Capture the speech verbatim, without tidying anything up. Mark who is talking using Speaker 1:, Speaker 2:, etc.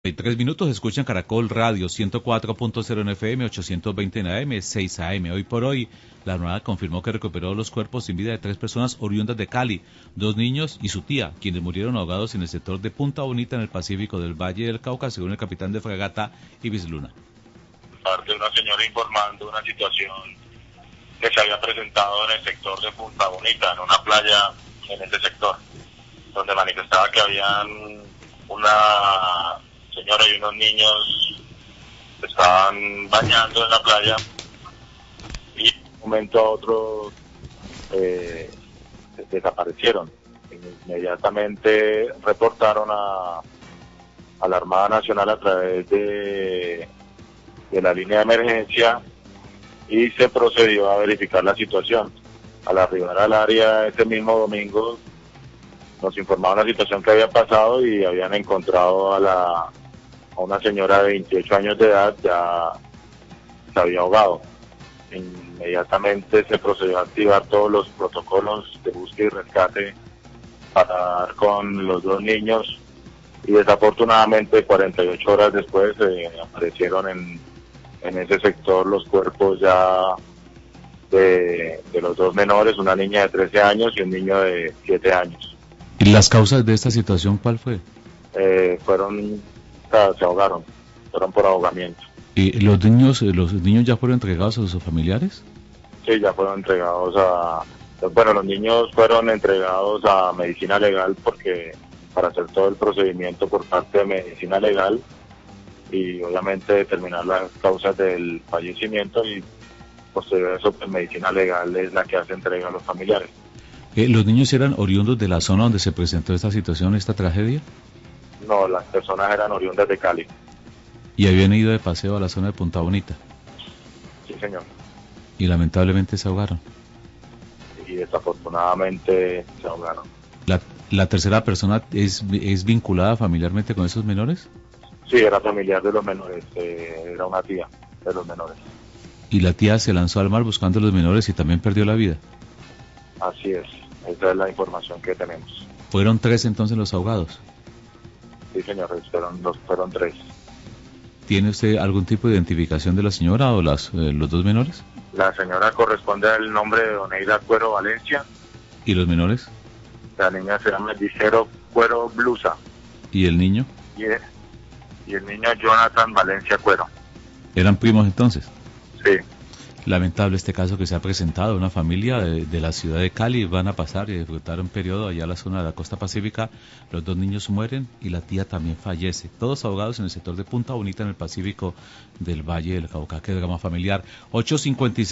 Speaker 1: Hay tres minutos, escuchan Caracol Radio ciento cuatro punto cero en F M, ochocientos veinte en A M, seis A M. Hoy por hoy, la Armada confirmó que recuperó los cuerpos sin vida de tres personas oriundas de Cali, dos niños y su tía, quienes murieron ahogados en el sector de Punta Bonita en el Pacífico del Valle del Cauca, según el capitán de fragata Ibis Luna.
Speaker 2: Parte de una señora informando una situación que se había presentado en el sector de Punta Bonita, en una playa en ese sector, donde manifestaba que habían una señora y unos niños se estaban bañando en la playa y de un momento a otro eh, desaparecieron. Inmediatamente reportaron a, a la Armada Nacional a través de, de la línea de emergencia y se procedió a verificar la situación. Al arribar al área ese mismo domingo nos informaron la situación que había pasado y habían encontrado a la a una señora de veintiocho años de edad, ya se había ahogado. Inmediatamente se procedió a activar todos los protocolos de búsqueda y rescate para dar con los dos niños y desafortunadamente cuarenta y ocho horas después eh, aparecieron en, en ese sector los cuerpos ya de, de los dos menores, una niña de trece años y un niño de siete años.
Speaker 1: ¿Y las causas de esta situación cuál fue?
Speaker 2: Eh, fueron, o sea, se ahogaron, fueron por ahogamiento.
Speaker 1: ¿Y los niños los niños ya fueron entregados a sus familiares?
Speaker 2: Sí, ya fueron entregados a... Bueno, los niños fueron entregados a medicina legal porque para hacer todo el procedimiento por parte de medicina legal y obviamente determinar las causas del fallecimiento y posterior a eso pues medicina legal es la que hace entrega a los familiares.
Speaker 1: Eh, ¿Los niños eran oriundos de la zona donde se presentó esta situación, esta tragedia?
Speaker 2: No, las personas eran oriundas de Cali.
Speaker 1: ¿Y habían ido de paseo a la zona de Punta Bonita?
Speaker 2: Sí, señor.
Speaker 1: ¿Y lamentablemente se ahogaron?
Speaker 2: Y desafortunadamente se ahogaron.
Speaker 1: ¿La, la tercera persona es, es vinculada familiarmente con esos menores?
Speaker 2: Sí, era familiar de los menores, eh, era una tía de los menores.
Speaker 1: ¿Y la tía se lanzó al mar buscando a los menores y también perdió la vida?
Speaker 2: Así es, esa es la información que tenemos.
Speaker 1: ¿Fueron tres entonces los ahogados?
Speaker 2: Sí, señor, fueron, los, fueron tres.
Speaker 1: ¿Tiene usted algún tipo de identificación de la señora o las, eh, los dos menores?
Speaker 2: La señora corresponde al nombre de Oneida Cuero Valencia.
Speaker 1: ¿Y los menores?
Speaker 2: La niña se llama Licero Cuero Blusa.
Speaker 1: ¿Y el niño?
Speaker 2: Y el, y el niño Jonathan Valencia Cuero.
Speaker 1: ¿Eran primos entonces?
Speaker 2: Sí.
Speaker 1: Lamentable este caso que se ha presentado. Una familia de, de la ciudad de Cali van a pasar y disfrutar un periodo allá a la zona de la costa pacífica. Los dos niños mueren y la tía también fallece. Todos ahogados en el sector de Punta Bonita en el Pacífico del Valle del Cauca. Qué drama familiar. ocho cincuenta y seis